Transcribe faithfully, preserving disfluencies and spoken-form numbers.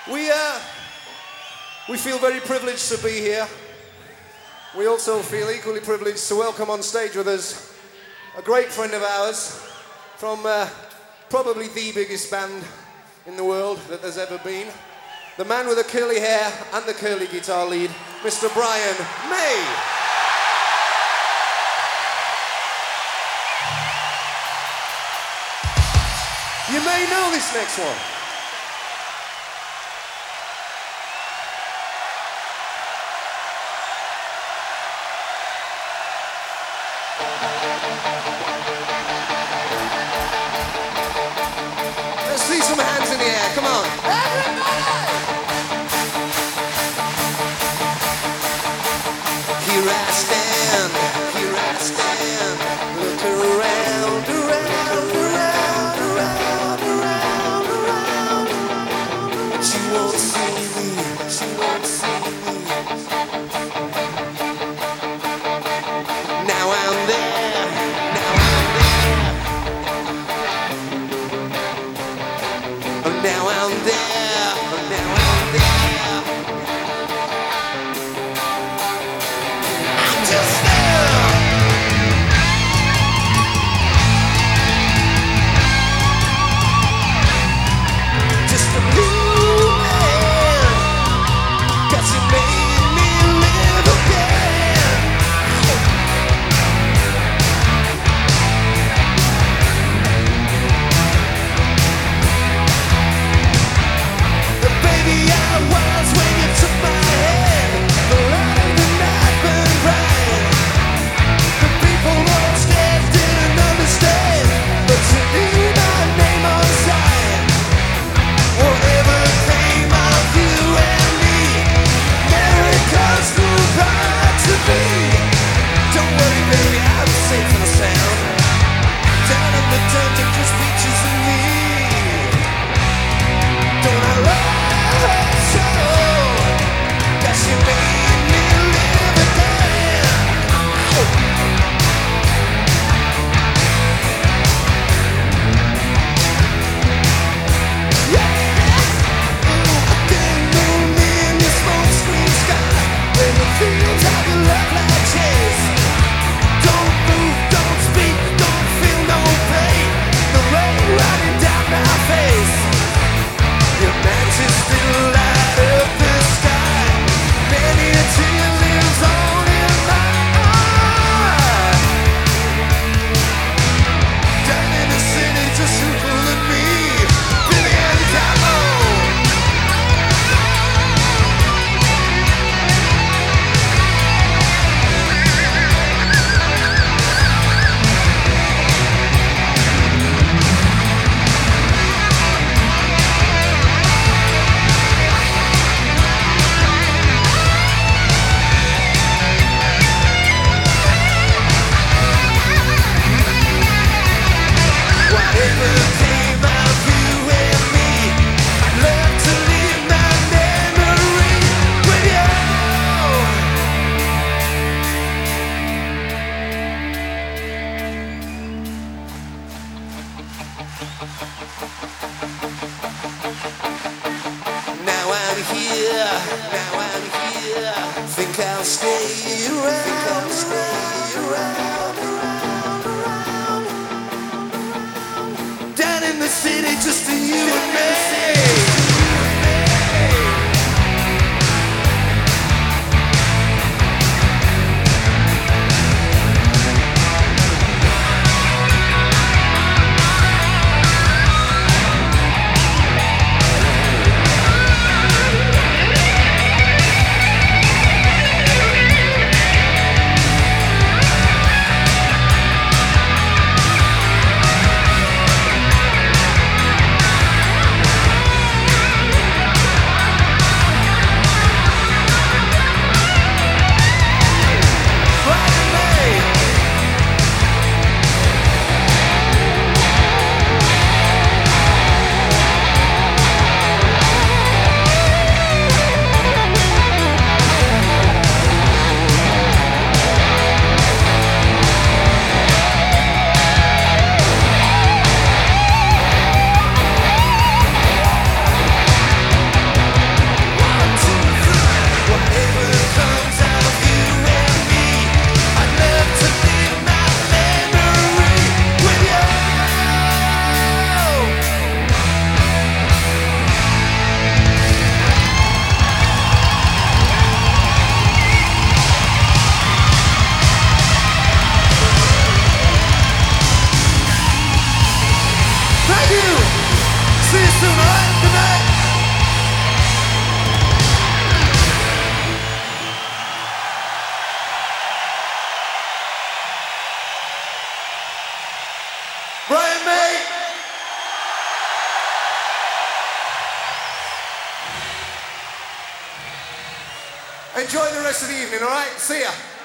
We, uh, we feel very privileged to be here. We also feel equally privileged to welcome on stage with us a great friend of ours from uh, probably the biggest band in the world that there's ever been. The man with the curly hair and the curly guitar lead, Mister Brian May. You may know this next one. Let's see some hands in the air, come on. Everybody! Here I stand, here I stand, look around, around, around, around, around, around. But you won't see me, but you won't see me. Now I'm there, now I'm there. Oh, now I'm there, oh, now I'm there. I'm just there. Just a blue man, 'cause you made me live again. The baby I was when you took my hand. The light of the night burned bright. The people on stage didn't understand, but you knew my name on sight. Whatever came of you and me, America's goodbye to me. Don't worry, baby, I'm safe and sound. Down in the dungeon, just peaches and me. Don't I love her so? 'Cause she made me live again. Yeah! Ooh, a thin moon in your smoke screen sky. When the fields have your love like chase. Don't move, don't speak, don't feel no pain. The rain running down my face. Your matches still light up the sky. Many a tear lives on in my eye. Down in the city, just you pulling me. Billy and Camo. Whatever came of you and me, I'd love to leave my memory with you. Now I'm here, now I'm here. Think I'll stay around, think I'll stay around, around, around. Down in the city, just to you and me. soon, alright? Good night. Brian May. Enjoy the rest of the evening, alright? See ya.